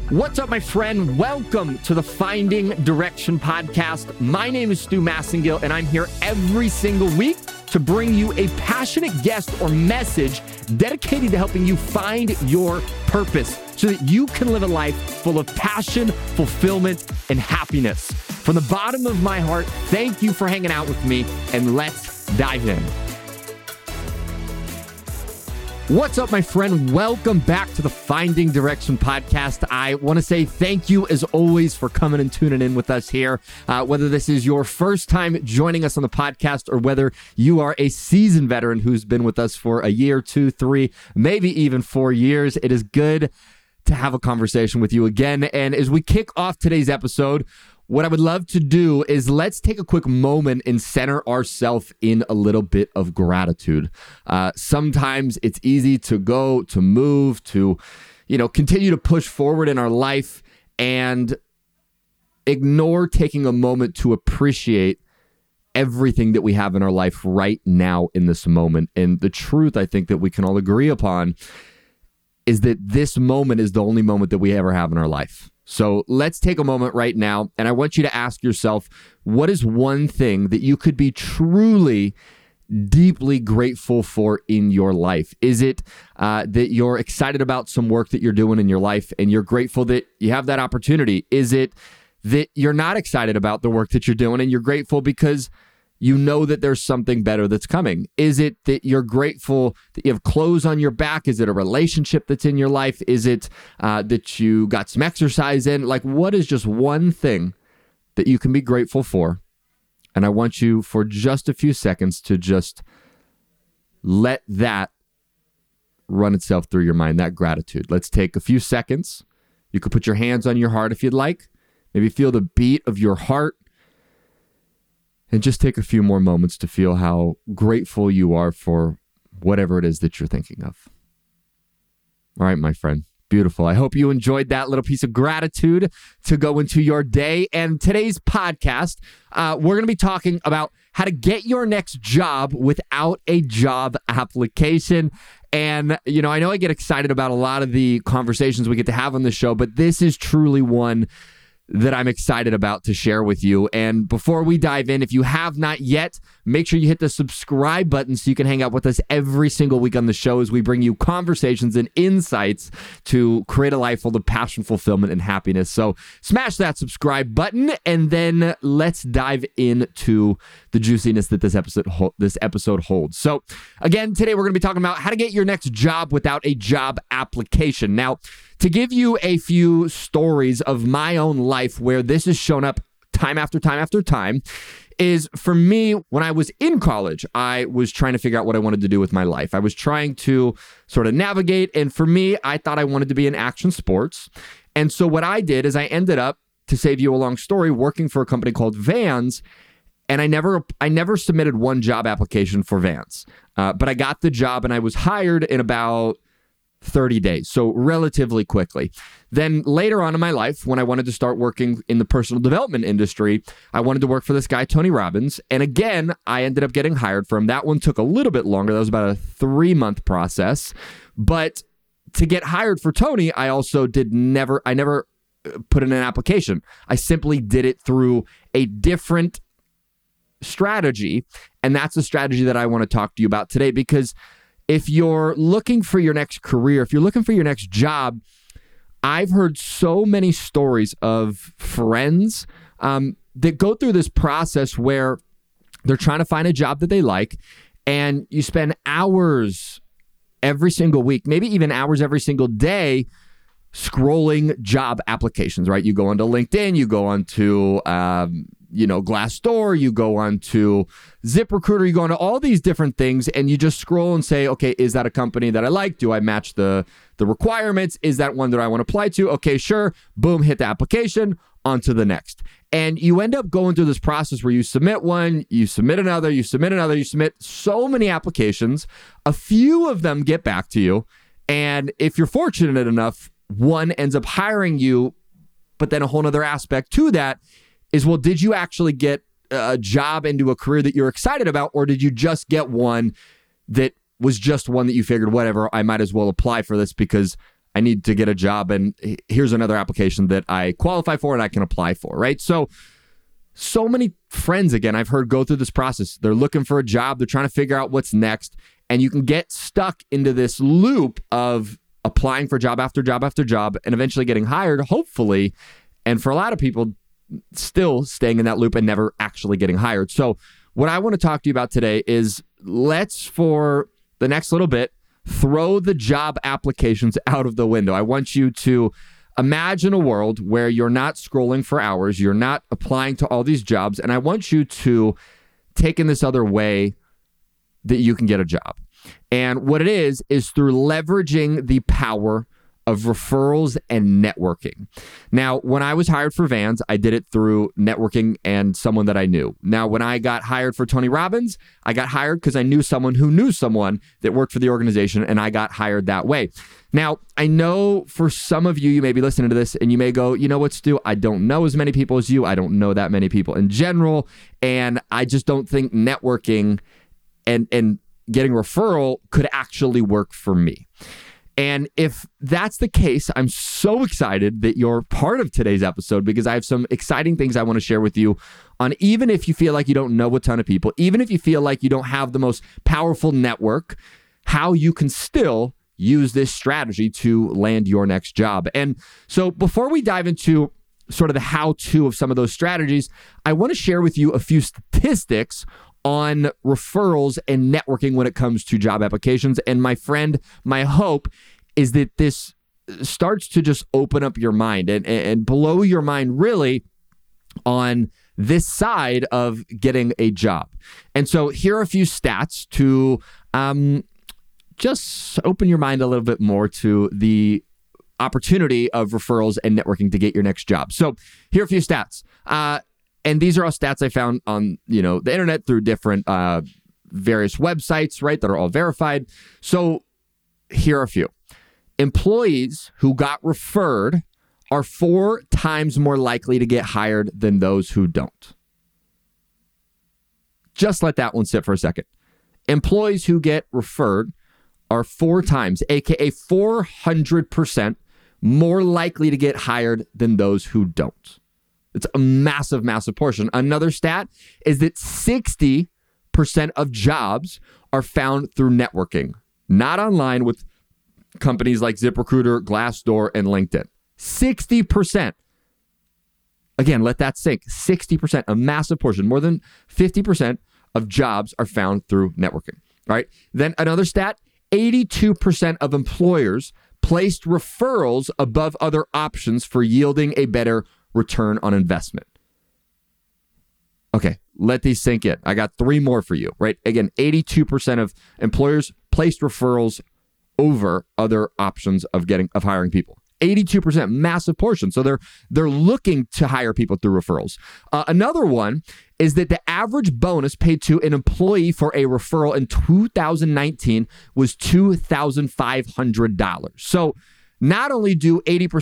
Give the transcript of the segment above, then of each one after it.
What's up, my friend? Welcome to the Finding Direction podcast. My name is Stu Massengill, and I'm here every single week to bring you a passionate guest or message dedicated to helping you find your purpose so that you can live a life full of passion, fulfillment, and happiness. From the bottom of my heart, thank you for hanging out with me, and let's dive in. What's up, my friend? Welcome back to the Finding Direction podcast. I want to say thank you, as always, for coming and tuning in with us here. Whether this is your first time joining us on the podcast or whether you are a seasoned veteran who's been with us for a year, 2, 3, maybe even 4 years, it is good to have a conversation with you again. And as we kick off today's episode, what I would love to do is let's take a quick moment and center ourselves in a little bit of gratitude. Sometimes it's easy to move, to continue to push forward in our life and ignore taking a moment to appreciate everything that we have in our life right now in this moment. And the truth I think that we can all agree upon is that this moment is the only moment that we ever have in our life. So let's take a moment right now, and I want you to ask yourself, what is one thing that you could be truly, deeply grateful for in your life? Is it that you're excited about some work that you're doing in your life and you're grateful that you have that opportunity? Is it that you're not excited about the work that you're doing and you're grateful because you know that there's something better that's coming? Is it that you're grateful that you have clothes on your back? Is it a relationship that's in your life? Is it that you got some exercise in? Like, what is just one thing that you can be grateful for? And I want you for just a few seconds to just let that run itself through your mind, that gratitude. Let's take a few seconds. You could put your hands on your heart if you'd like. Maybe feel the beat of your heart. And just take a few more moments to feel how grateful you are for whatever it is that you're thinking of. All right, my friend. Beautiful. I hope you enjoyed that little piece of gratitude to go into your day. And today's podcast, we're going to be talking about how to get your next job without a job application. And, I know I get excited about a lot of the conversations we get to have on the show, but this is truly one that I'm excited about to share with you. And before we dive in, if you have not yet, make sure you hit the subscribe button so you can hang out with us every single week on the show as we bring you conversations and insights to create a life full of passion, fulfillment, and happiness. So smash that subscribe button, and then let's dive into the juiciness that this episode holds. So again, today we're going to be talking about how to get your next job without a job application. Now, to give you a few stories of my own life where this has shown up time after time after time, is for me, when I was in college, I was trying to figure out what I wanted to do with my life. I was trying to sort of navigate, and for me, I thought I wanted to be in action sports. And so what I did is I ended up, to save you a long story, working for a company called Vans, and I never submitted one job application for Vans. But I got the job, and I was hired in about 30 days, so relatively quickly. Then later on in my life, when I wanted to start working in the personal development industry, I wanted to work for this guy, Tony Robbins. And again, I ended up getting hired for him. That one took a little bit longer. That was about a 3-month process. But to get hired for Tony, I never put in an application. I simply did it through a different strategy. And that's the strategy that I want to talk to you about today, because if you're looking for your next career, if you're looking for your next job, I've heard so many stories of friends that go through this process where they're trying to find a job that they like, and you spend hours every single week, maybe even hours every single day, scrolling job applications, right? You go onto LinkedIn, you go onto Glassdoor, you go onto ZipRecruiter, you go onto all these different things, and you just scroll and say, okay, is that a company that I like? Do I match the requirements? Is that one that I want to apply to? Okay, sure. Boom, hit the application, on to the next. And you end up going through this process where you submit one, you submit another, you submit another, you submit so many applications. A few of them get back to you. And if you're fortunate enough, one ends up hiring you. But then a whole other aspect to that is, well, did you actually get a job into a career that you're excited about, or did you just get one that was just one that you figured, whatever, I might as well apply for this because I need to get a job, and here's another application that I qualify for and I can apply for, right? So many friends, again, I've heard go through this process. They're looking for a job. They're trying to figure out what's next. And you can get stuck into this loop of applying for job after job after job and eventually getting hired, hopefully. And for a lot of people, still staying in that loop and never actually getting hired. So what I want to talk to you about today is let's, for the next little bit, throw the job applications out of the window. I want you to imagine a world where you're not scrolling for hours, you're not applying to all these jobs, and I want you to take in this other way that you can get a job. And what it is through leveraging the power of referrals and networking. Now, when I was hired for Vans, I did it through networking and someone that I knew. Now, when I got hired for Tony Robbins, I got hired because I knew someone who knew someone that worked for the organization, and I got hired that way. Now, I know for some of you, you may be listening to this and you may go, you know what, Stu, I don't know as many people as you. I don't know that many people in general. And I just don't think networking and getting referral could actually work for me. And if that's the case, I'm so excited that you're part of today's episode because I have some exciting things I want to share with you on, even if you feel like you don't know a ton of people, even if you feel like you don't have the most powerful network, how you can still use this strategy to land your next job. And so before we dive into sort of the how-to of some of those strategies, I want to share with you a few statistics on referrals and networking when it comes to job applications. And my friend, my hope is that this starts to just open up your mind and blow your mind really on this side of getting a job. And so here are a few stats to just open your mind a little bit more to the opportunity of referrals and networking to get your next job. So here are a few stats. And these are all stats I found on, the internet through different various websites, right, that are all verified. So here are a few. Employees who got referred are 4 times more likely to get hired than those who don't. Just let that one sit for a second. Employees who get referred are 4 times, aka 400% more likely to get hired than those who don't. It's a massive, massive portion. Another stat is that 60% of jobs are found through networking, not online with companies like ZipRecruiter, Glassdoor, and LinkedIn. 60%. Again, let that sink. 60%, a massive portion. More than 50% of jobs are found through networking. All right. Then another stat, 82% of employers placed referrals above other options for yielding a better return on investment. Okay, let these sink in. I got 3 more for you, right? Again, 82% of employers placed referrals over other options of hiring people. 82%, massive portion. So they're looking to hire people through referrals. Another one is that the average bonus paid to an employee for a referral in 2019 was $2,500. So not only do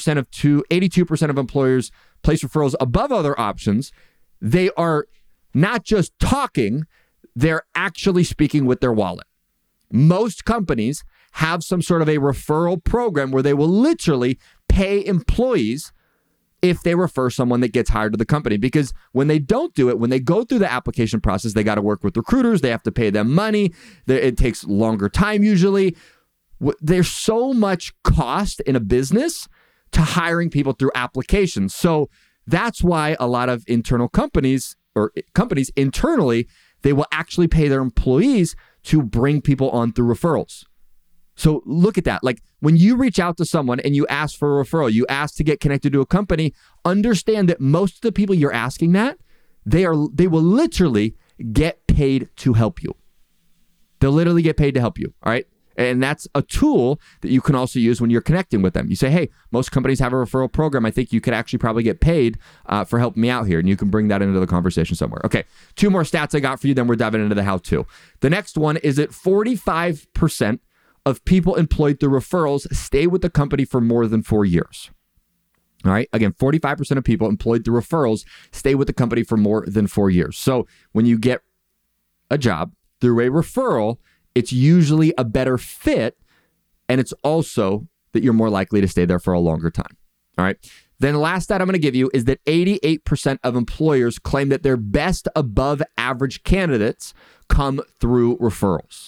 82% of employers place referrals above other options, they are not just talking, they're actually speaking with their wallet. Most companies have some sort of a referral program where they will literally pay employees if they refer someone that gets hired to the company. Because when they don't do it, when they go through the application process, they got to work with recruiters, they have to pay them money, it takes longer time usually. There's so much cost in a business to hiring people through applications. So that's why a lot of internal companies internally, they will actually pay their employees to bring people on through referrals. So look at that. Like when you reach out to someone and you ask for a referral, you ask to get connected to a company, understand that most of the people you're asking that, they will literally get paid to help you. They'll literally get paid to help you. All right. And that's a tool that you can also use when you're connecting with them. You say, hey, most companies have a referral program. I think you could actually probably get paid for helping me out here. And you can bring that into the conversation somewhere. Okay, 2 more stats I got for you, then we're diving into the how-to. The next one is that 45% of people employed through referrals stay with the company for more than 4 years. All right, again, 45% of people employed through referrals stay with the company for more than 4 years. So when you get a job through a referral, it's usually a better fit, and it's also that you're more likely to stay there for a longer time. All right. Then the last stat I'm going to give you is that 88% of employers claim that their best above average candidates come through referrals.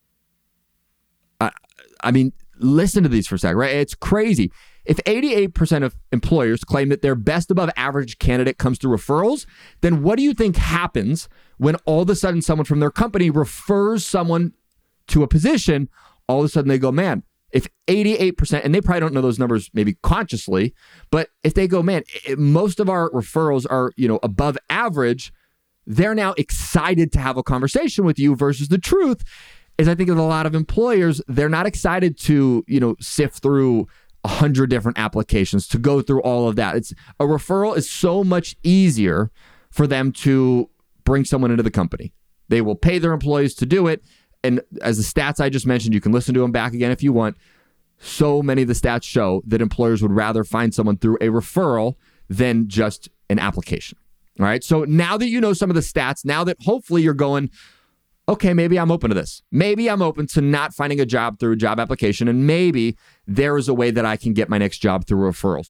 I mean, listen to these for a second, right? It's crazy. If 88% of employers claim that their best above average candidate comes through referrals, then what do you think happens when all of a sudden someone from their company refers someone to a position? All of a sudden they go, man, if 88%, and they probably don't know those numbers maybe consciously, but if they go, man, most of our referrals are, above average, they're now excited to have a conversation with you versus the truth is I think with a lot of employers, they're not excited to, sift through 100 different applications, to go through all of that. A referral is so much easier for them to bring someone into the company. They will pay their employees to do it. And as the stats I just mentioned, you can listen to them back again if you want. So many of the stats show that employers would rather find someone through a referral than just an application. All right. So now that you know some of the stats, now that hopefully you're going, okay, maybe I'm open to this. Maybe I'm open to not finding a job through a job application, and maybe there is a way that I can get my next job through referrals.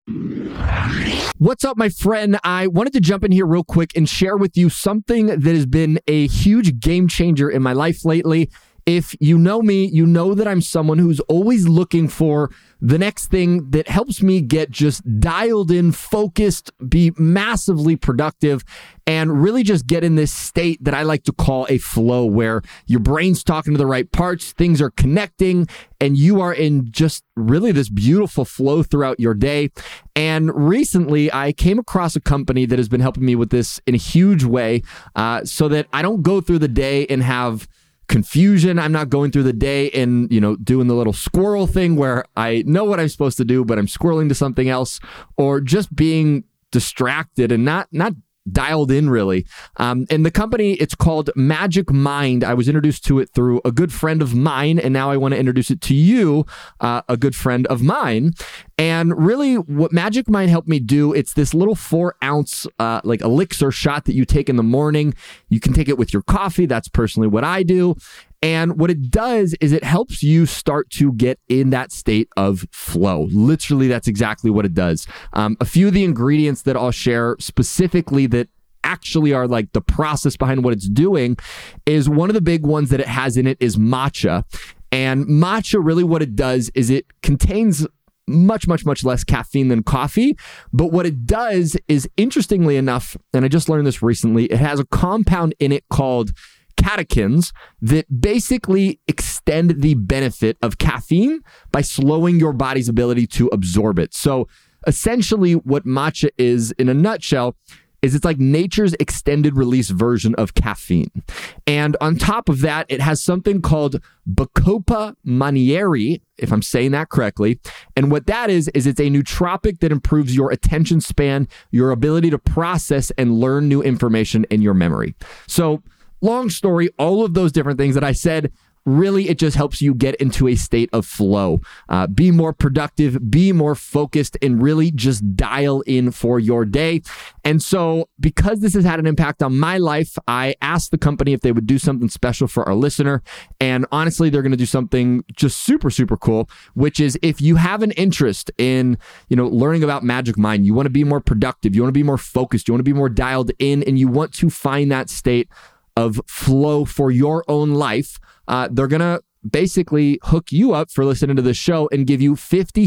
What's up, my friend? I wanted to jump in here real quick and share with you something that has been a huge game changer in my life lately. If you know me, you know that I'm someone who's always looking for the next thing that helps me get just dialed in, focused, be massively productive, and really just get in this state that I like to call a flow, where your brain's talking to the right parts, things are connecting, and you are in just really this beautiful flow throughout your day. And recently, I came across a company that has been helping me with this in a huge way, so that I don't go through the day and have confusion. I'm not going through the day and, doing the little squirrel thing where I know what I'm supposed to do, but I'm squirreling to something else, or just being distracted and not dialed in really. And the company, it's called Magic Mind. I was introduced to it through a good friend of mine, and now I want to introduce it to you, a good friend of mine. And really what Magic Mind helped me do, it's this little 4-ounce like elixir shot that you take in the morning. You can take it with your coffee. That's personally what I do. And what it does is it helps you start to get in that state of flow. Literally, that's exactly what it does. A few of the ingredients that I'll share specifically that actually are like the process behind what it's doing is one of the big ones that it has in it is matcha. And matcha, really what it does is it contains much less caffeine than coffee. But what it does is, interestingly enough, and I just learned this recently, it has a compound in it called catechins that basically extend the benefit of caffeine by slowing your body's ability to absorb it. So essentially what matcha is in a nutshell is it's like nature's extended release version of caffeine. And on top of that, it has something called Bacopa monnieri, if I'm saying that correctly. And what that is it's a nootropic that improves your attention span, your ability to process and learn new information in your memory. So long story, all of those different things that I said, really, it just helps you get into a state of flow, be more productive, be more focused, and really just dial in for your day. And so because this has had an impact on my life, I asked the company if they would do something special for our listener. And honestly, they're going to do something just super, super cool, which is if you have an interest in, learning about Magic Mind, you want to be more productive, you want to be more focused, you want to be more dialed in, and you want to find that state of flow for your own life, they're going to basically hook you up for listening to the show and give you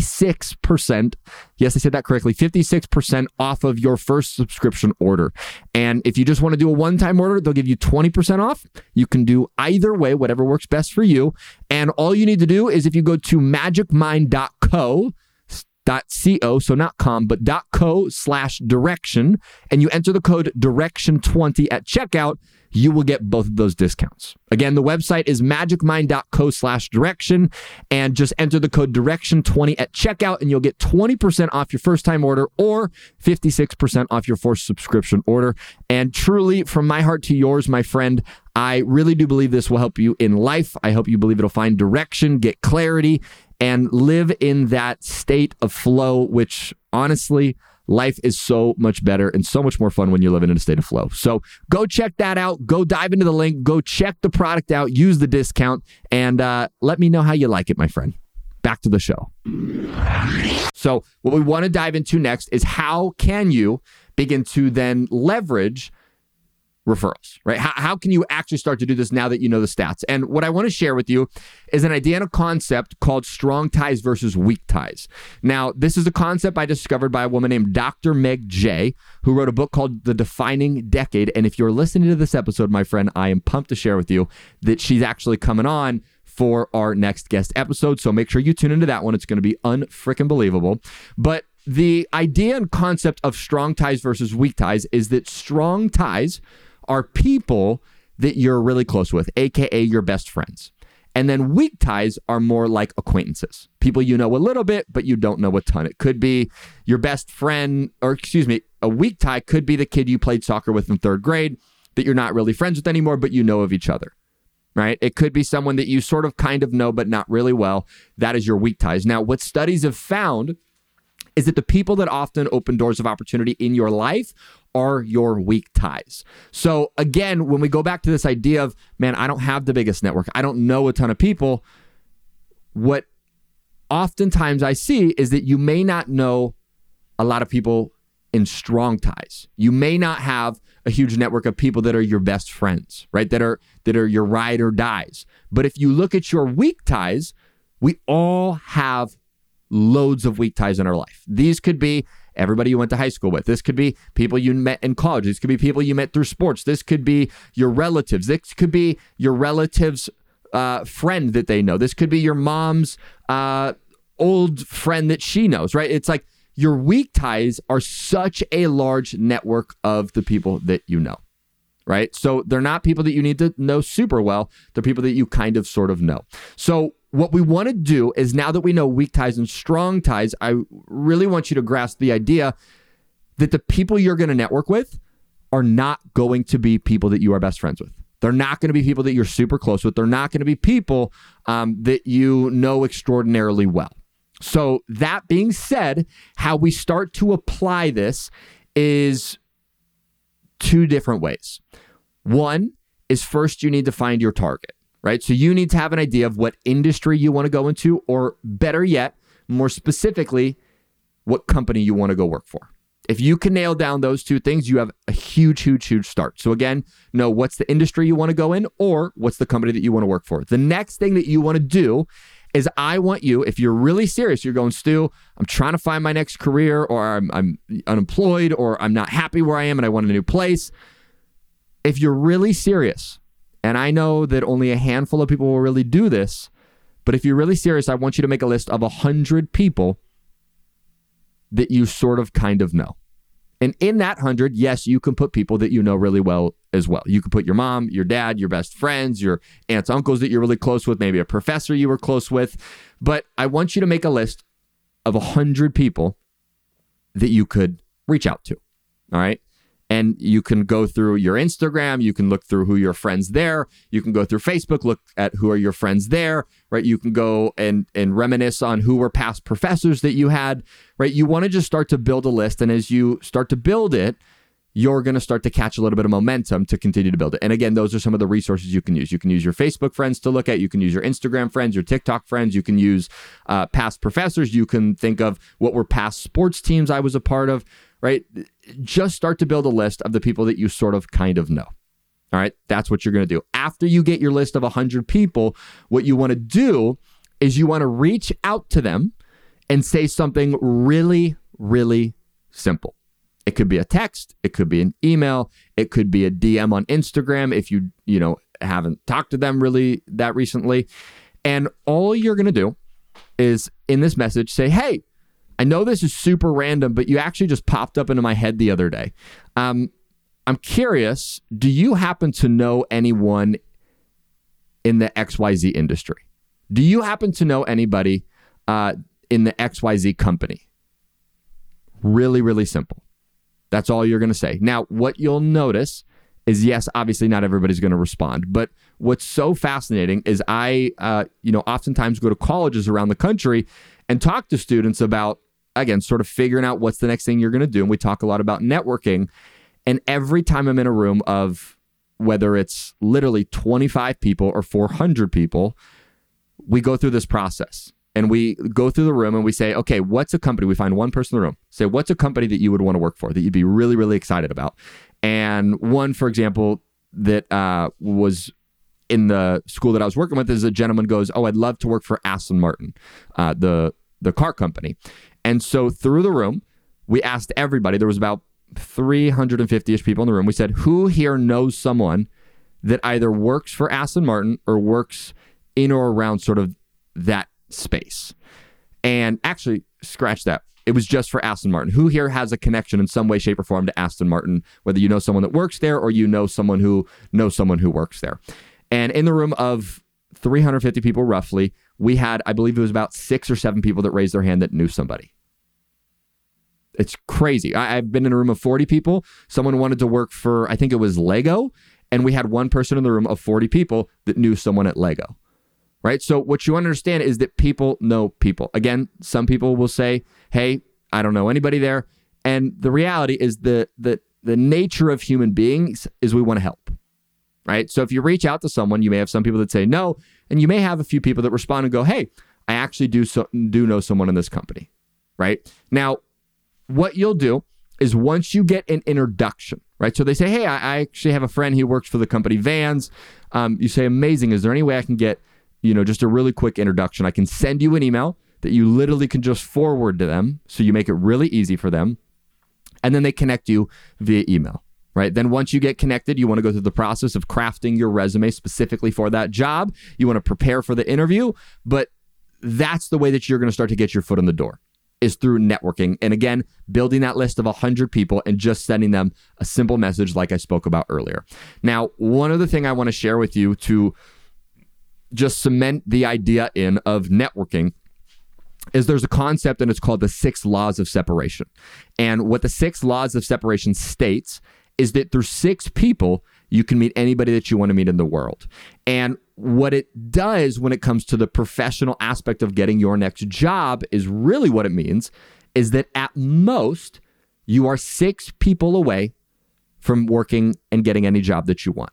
56%. Yes, I said that correctly. 56% off of your first subscription order. And if you just want to do a one-time order, they'll give you 20% off. You can do either way, whatever works best for you. And all you need to do is if you go to magicmind.co, so not com, but .co/direction, and you enter the code direction20 at checkout, you will get both of those discounts. Again, the website is magicmind.co/direction, and just enter the code direction20 at checkout, and you'll get 20% off your first time order or 56% off your first subscription order. And truly, from my heart to yours, my friend, I really do believe this will help you in life. I hope you believe it'll find direction, get clarity, and live in that state of flow, which honestly, life is so much better and so much more fun when you're living in a state of flow. So go check that out. Go dive into the link. Go check the product out. Use the discount. And let me know how you like it, my friend. back to the show. So what we want to dive into next is how can you begin to then leverage referrals, right? How can you actually start to do this now that you know the stats? And what I want to share with you is an idea and a concept called strong ties versus weak ties. Now, this is a concept I discovered by a woman named Dr. Meg Jay, who wrote a book called The Defining Decade. And if you're listening to this episode, my friend, I am pumped to share with you that she's actually coming on for our next guest episode. So make sure you tune into that one. It's going to be unfreaking believable. But the idea and concept of strong ties versus weak ties is that strong ties are people that you're really close with, aka your best friends. And then weak ties are more like acquaintances, people you know a little bit, but you don't know a ton. It could be your best friend, a weak tie could be the kid you played soccer with in third grade that you're not really friends with anymore, but you know of each other, right? It could be someone that you sort of kind of know, but not really well. That is your weak ties. Now, what studies have found is that the people that often open doors of opportunity in your life are your weak ties. So again, when we go back to this idea of, man, I don't have the biggest network, I don't know a ton of people, what oftentimes I see is that you may not know a lot of people in strong ties. You may not have a huge network of people that are your best friends, right? That are your ride or dies. But if you look at your weak ties, we all have loads of weak ties in our life. These could be everybody you went to high school with. This could be people you met in college. This could be people you met through sports. This could be your relatives. This could be your relative's friend that they know. This could be your mom's old friend that she knows, right? It's like your weak ties are such a large network of the people that you know, right? So they're not people that you need to know super well. They're people that you kind of sort of know. So what we want to do is, now that we know weak ties and strong ties, I really want you to grasp the idea that the people you're going to network with are not going to be people that you are best friends with. They're not going to be people that you're super close with. They're not going to be people that you know extraordinarily well. So that being said, how we start to apply this is two different ways. One is, first, you need to find your target. Right? So you need to have an idea of what industry you want to go into, or better yet, more specifically, what company you want to go work for. If you can nail down those two things, you have a huge, huge, huge start. So again, know what's the industry you want to go in, or what's the company that you want to work for. The next thing that you want to do is, I want you, if you're really serious, you're going, Stu, I'm trying to find my next career, or I'm unemployed, or I'm not happy where I am and I want a new place. If you're really serious, and I know that only a handful of people will really do this, but if you're really serious, I want you to make a list of 100 people that you sort of kind of know. And in that 100, yes, you can put people that you know really well as well. You can put your mom, your dad, your best friends, your aunts, uncles that you're really close with, maybe a professor you were close with. But I want you to make a list of 100 people that you could reach out to. All right. And you can go through your Instagram, you can look through who your friends there, you can go through Facebook, look at who are your friends there, right? You can go and reminisce on who were past professors that you had, right? You want to just start to build a list. And as you start to build it, you're going to start to catch a little bit of momentum to continue to build it. And again, those are some of the resources you can use. You can use your Facebook friends to look at. You can use your Instagram friends, your TikTok friends. You can use past professors. You can think of what were past sports teams I was a part of, right? Just start to build a list of the people that you sort of kind of know. All right. That's what you're going to do. After you get your list of 100 people, what you want to do is you want to reach out to them and say something really, really simple. It could be a text. It could be an email. It could be a DM on Instagram if you haven't talked to them really that recently. And all you're going to do is, in this message, say, hey, I know this is super random, but you actually just popped up into my head the other day. I'm curious, do you happen to know anyone in the XYZ industry? Do you happen to know anybody in the XYZ company? Really, really simple. That's all you're going to say. Now, what you'll notice is, yes, obviously not everybody's going to respond. But what's so fascinating is I oftentimes go to colleges around the country and talk to students about, again, sort of figuring out what's the next thing you're going to do. And we talk a lot about networking. And every time I'm in a room of, whether it's literally 25 people or 400 people, we go through this process. and we go through the room and we say, okay, what's a company? We find one person in the room. Say, what's a company that you would want to work for, that you'd be really, really excited about? And one, for example, that was in the school that I was working with, is a gentleman goes, oh, I'd love to work for Aston Martin, the car company. And so through the room, we asked everybody, there was about 350-ish people in the room. We said, who here knows someone that either works for Aston Martin or works in or around sort of that space? And actually, scratch that. It was just for Aston Martin. Who here has a connection in some way, shape, or form to Aston Martin, whether you know someone that works there or you know someone who knows someone who works there? And in the room of 350 people roughly, we had, I believe it was about 6 or 7 people that raised their hand that knew somebody. It's crazy. I've been in a room of 40 people. Someone wanted to work for, I think it was Lego, and we had one person in the room of 40 people that knew someone at Lego, right? So what you understand is that people know people. Again, some people will say, hey, I don't know anybody there. And the reality is the nature of human beings is we want to help, right? So if you reach out to someone, you may have some people that say no, and you may have a few people that respond and go, hey, I actually do know someone in this company, right? Now, what you'll do is once you get an introduction, right? So they say, hey, I actually have a friend who works for the company Vans. You say, amazing. Is there any way I can get, just a really quick introduction? I can send you an email that you literally can just forward to them. So you make it really easy for them. And then they connect you via email, right? Then once you get connected, you want to go through the process of crafting your resume specifically for that job. You want to prepare for the interview, but that's the way that you're going to start to get your foot in the door, is through networking. And again, building that list of 100 people and just sending them a simple message like I spoke about earlier. Now, one other thing I want to share with you to just cement the idea in of networking is there's a concept, and it's called the 6 laws of separation. And what the 6 laws of separation states is that through 6 people, you can meet anybody that you want to meet in the world. And what it does when it comes to the professional aspect of getting your next job is really what it means is that at most, you are 6 people away from working and getting any job that you want.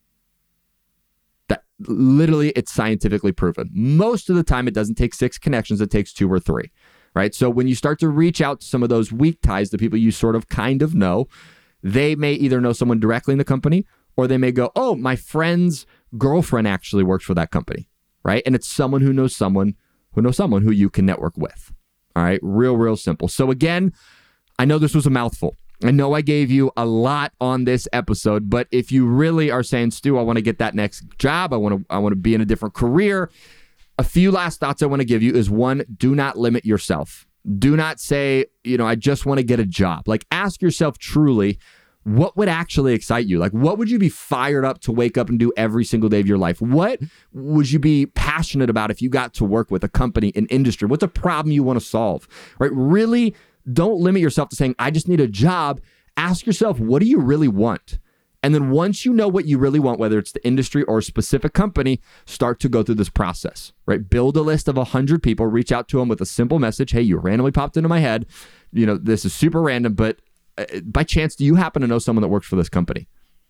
That literally, it's scientifically proven. Most of the time, it doesn't take 6 connections, it takes 2 or 3, right? So when you start to reach out to some of those weak ties, the people you sort of kind of know, they may either know someone directly in the company, or they may go, oh, my friend's girlfriend actually works for that company, right? And it's someone who knows someone who you can network with. All right, real simple. So again, I know this was a mouthful. I know I gave you a lot on this episode, but if you really are saying, Stu, I want to get that next job, I want to be in a different career, a few last thoughts I want to give you is, 1, do not limit yourself. Do not say, I just want to get a job. Like, ask yourself truly, what would actually excite you? Like, what would you be fired up to wake up and do every single day of your life? What would you be passionate about if you got to work with a company, an industry? What's a problem you want to solve, right? Really, don't limit yourself to saying, I just need a job. Ask yourself, what do you really want? And then once you know what you really want, whether it's the industry or a specific company, start to go through this process, right? Build a list of 100 people, reach out to them with a simple message. Hey, you randomly popped into my head. This is super random, but by chance, do you happen to know someone that works for this company?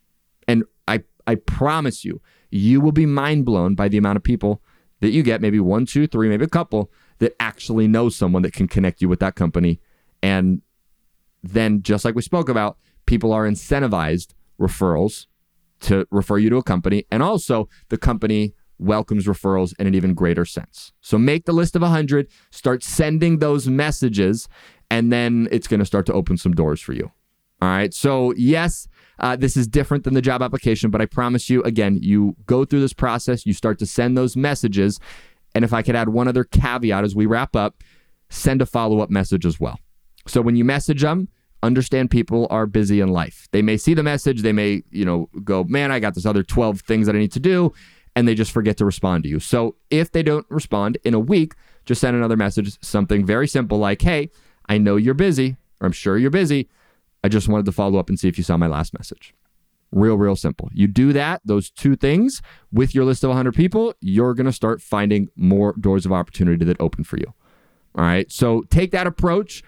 And I promise you, you will be mind blown by the amount of people that you get, maybe 1, 2, 3, maybe a couple, that actually know someone that can connect you with that company. And then, just like we spoke about, people are incentivized referrals to refer you to a company. And also, the company welcomes referrals in an even greater sense. So make the list of 100, start sending those messages, and then it's going to start to open some doors for you. All right. So yes, this is different than the job application, but I promise you, again, you go through this process, you start to send those messages. And if I could add one other caveat as we wrap up, send a follow-up message as well. So when you message them, understand people are busy in life. They may see the message. They may, go, man, I got this other 12 things that I need to do. And they just forget to respond to you. So if they don't respond in a week, just send another message, something very simple like, hey, I know you're busy, or I'm sure you're busy. I just wanted to follow up and see if you saw my last message. Real simple. You do that, those 2 things with your list of 100 people, you're going to start finding more doors of opportunity that open for you. All right. So take that approach.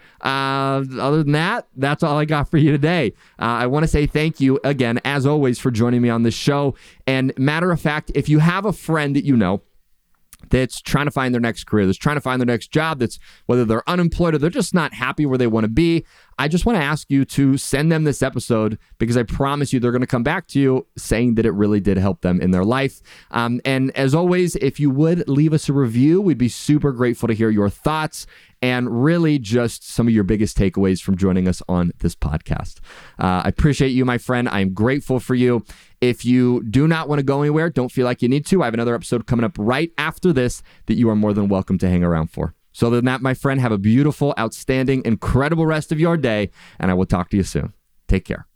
Other than that, that's all I got for you today. I want to say thank you again, as always, for joining me on this show. And matter of fact, if you have a friend that you know that's trying to find their next career, that's trying to find their next job, that's whether they're unemployed or they're just not happy where they want to be, I just want to ask you to send them this episode, because I promise you they're going to come back to you saying that it really did help them in their life. And as always, if you would leave us a review, we'd be super grateful to hear your thoughts and really just some of your biggest takeaways from joining us on this podcast. I appreciate you, my friend. I'm grateful for you. If you do not want to go anywhere, don't feel like you need to, I have another episode coming up right after this that you are more than welcome to hang around for. So other than that, my friend, have a beautiful, outstanding, incredible rest of your day, and I will talk to you soon. Take care.